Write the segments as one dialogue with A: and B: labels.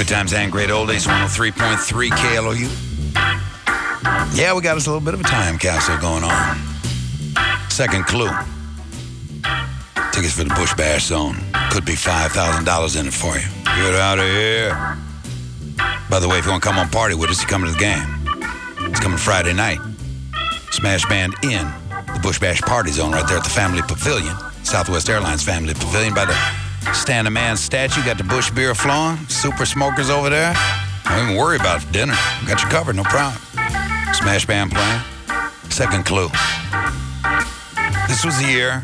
A: Good times and great oldies, 103.3 KLOU. Yeah, we got us a little bit of a time capsule going on. Second clue. Tickets for the Bush Bash Zone. Could be $5,000 in it for you. Get out of here. By the way, if you want to come on party with us, you come to the game. It's coming Friday night. Smash Band in the Bush Bash Party Zone right there at the Family Pavilion. Southwest Airlines Family Pavilion by the Stand a Man statue. Got the Bush beer flowing. Super smokers over there. Don't even worry about dinner. Got you covered, no problem. Smash Band playing. Second clue. This was the year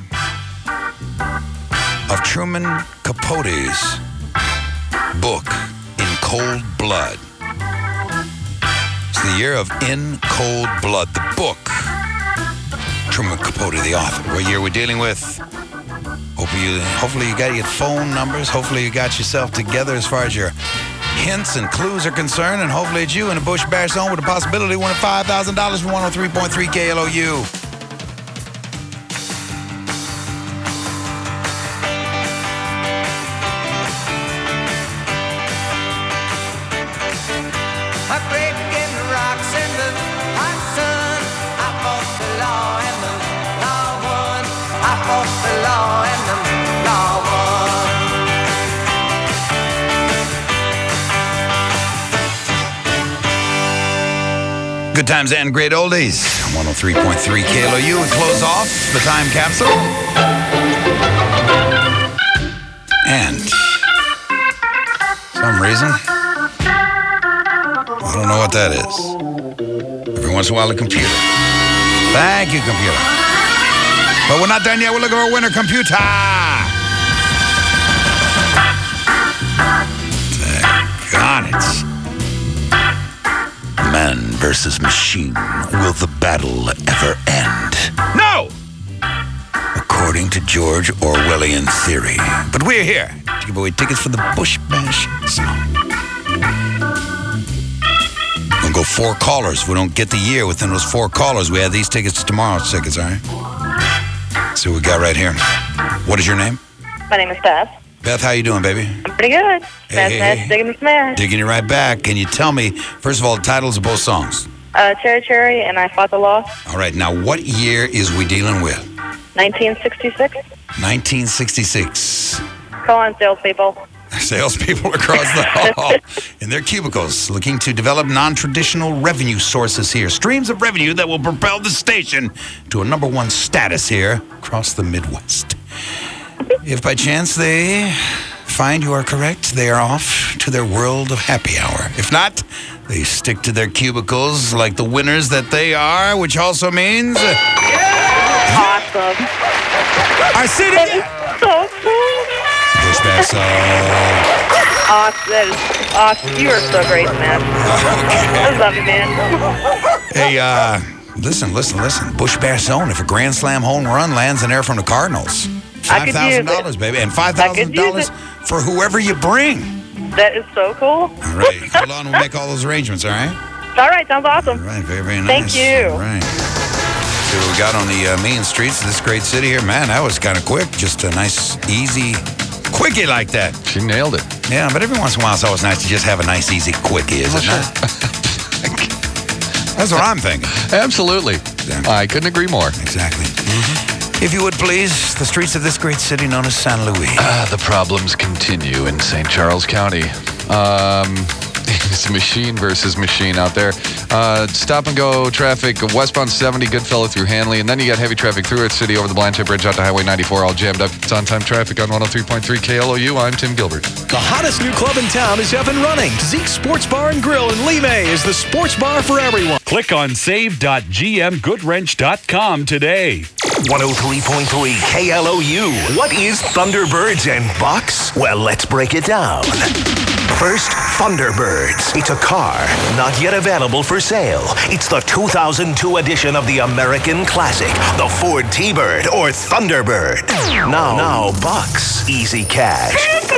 A: of Truman Capote's book, In Cold Blood. It's the year of In Cold Blood, the book. Truman Capote, the author. What year we're dealing with? Hopefully you got your phone numbers. Hopefully you got yourself together as far as your hints and clues are concerned. And hopefully it's you in the Bush Bash Zone with the possibility of winning $5,000 from 103.3 KLOU. Good times and great oldies. 103.3 KLOU. We close off the time capsule. And for some reason, I don't know what that is. Every once in a while, the computer. Thank you, computer. But we're not done yet. We're looking for a winner, computer. Got it. Man versus machine. Will the battle ever end? No! According to George Orwellian theory. But we're here to give away tickets for the Bush Bash Zone. We'll go 4 callers. If we don't get the year within those 4 callers, we add these tickets to tomorrow's tickets, all right? See what we got right here. What is your name?
B: My name is Beth.
A: Beth, how you doing, baby?
B: I'm pretty good. Smash, digging the smash.
A: Digging you right back. Can you tell me, first of all, the titles of both songs?
B: Cherry Cherry and I Fought the Law.
A: All right, now what year is we dealing with?
B: 1966.
A: 1966.
B: Come on, salespeople.
A: Salespeople across the hall in their cubicles looking to develop non-traditional revenue sources here. Streams of revenue that will propel the station to a #1 status here across the Midwest. If by chance they find you are correct, they are off to their world of happy hour. If not, they stick to their cubicles like the winners that they are, which also means...
B: Awesome.
A: Our city...
B: So cool.
A: Bush Bash Zone.
B: Awesome. That is awesome. You are so great, man. I love you, man.
A: Hey, listen. Bush Bash Zone. If a Grand Slam home run lands in there from the Cardinals, $5,000, baby. And $5,000 for whoever you bring.
B: That is so cool.
A: All right. Hold on. We'll make all those arrangements, all right?
B: All right. Sounds awesome.
A: All right. Very, very nice.
B: Thank you.
A: All right. See what we got on the main streets of this great city here. Man, that was kind of quick. Just a nice, easy... quickie like that.
C: She nailed it.
A: Yeah, but every once in a while it's always nice to just have a nice, easy quickie, is it not? That's what I'm thinking.
C: Absolutely.
A: Exactly.
C: I couldn't agree more.
A: Exactly. Mm-hmm. If you would please, the streets of this great city known as San Luis.
C: The problems continue in St. Charles County. It's machine versus machine out there. Stop and go traffic, westbound 70, Goodfellow through Hanley, and then you got heavy traffic through Earth City over the Blanchard Bridge out to Highway 94, all jammed up. It's on-time traffic on 103.3 KLOU. I'm Tim Gilbert.
D: The hottest new club in town is up and running. Zeke's Sports Bar and Grill in Lee May is the sports bar for everyone.
E: Click on save.gmgoodwrench.com today.
F: 103.3 KLOU. What is Thunderbirds and Bucks? Well, let's break it down. First, Thunderbirds. It's a car not yet available for sale. It's the 2002 edition of the American classic, the Ford T-Bird or Thunderbird. Now, Bucks. Easy cash.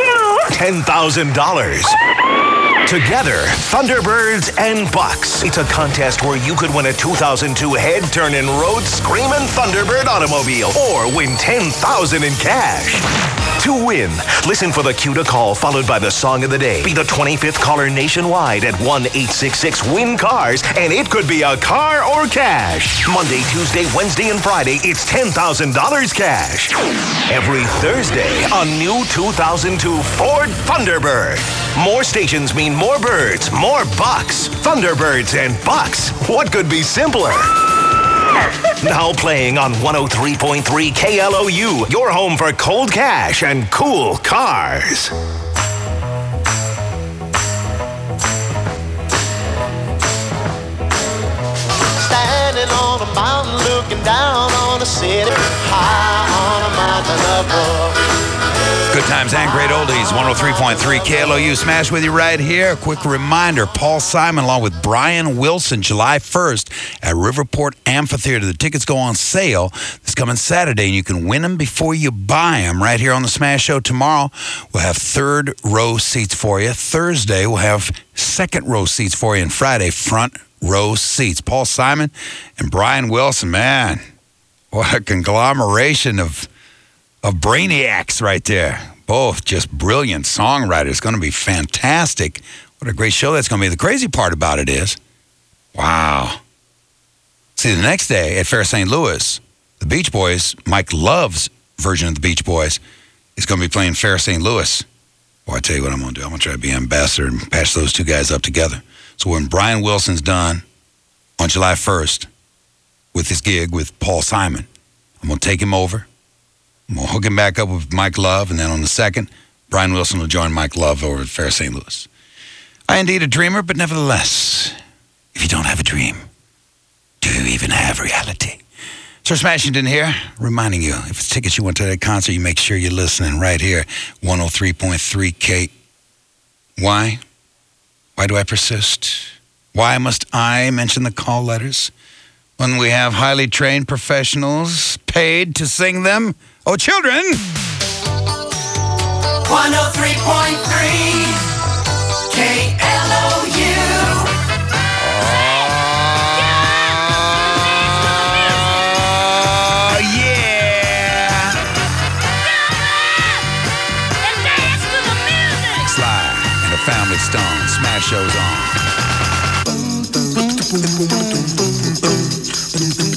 F: $10,000. Together, Thunderbirds and Bucks. It's a contest where you could win a 2002 head-turning, road-screaming Thunderbird automobile or win $10,000 in cash. to win. Listen for the cue to call followed by the song of the day. Be the 25th caller nationwide at 1-866-WIN-CARS, and it could be a car or cash. Monday, Tuesday, Wednesday, and Friday, it's $10,000 cash. Every Thursday, a new 2002 Ford Thunderbird. More stations mean more birds, more bucks. Thunderbirds and bucks. What could be simpler? Now playing on 103.3 KLOU, your home for cold cash and cool cars.
E: Standing on a mountain looking down on a city, high on a mountain above.
A: Good times and great oldies. 103.3 KLOU. Smash with you right here. A quick reminder, Paul Simon along with Brian Wilson, July 1st at Riverport Amphitheater. The tickets go on sale this coming Saturday, and you can win them before you buy them right here on the Smash Show. Tomorrow, we'll have third row seats for you. Thursday, we'll have second row seats for you. And Friday, front row seats. Paul Simon and Brian Wilson, man, what a conglomeration of brainiacs right there. Both just brilliant songwriters. Going to be fantastic. What a great show that's going to be. The crazy part about it is, wow. See, the next day at Fair St. Louis, the Beach Boys, Mike Love's version of the Beach Boys, is going to be playing Fair St. Louis. Well, I tell you what I'm going to do. I'm going to try to be ambassador and patch those two guys up together. So when Brian Wilson's done on July 1st with his gig with Paul Simon, I'm going to take him over. We'll hook him back up with Mike Love, and then on the 2nd, Brian Wilson will join Mike Love over at Fair St. Louis. I indeed a dreamer, but nevertheless, if you don't have a dream, do you even have reality? Sir Smashington here, reminding you, if it's tickets you want to that concert, you make sure you're listening right here, 103.3 K. Why? Why do I persist? Why must I mention the call letters when we have highly trained professionals paid to sing them? Oh, children!
E: 103.3 KLOU.
A: Oh, yeah! Sly and the Family Stone. Smash shows on.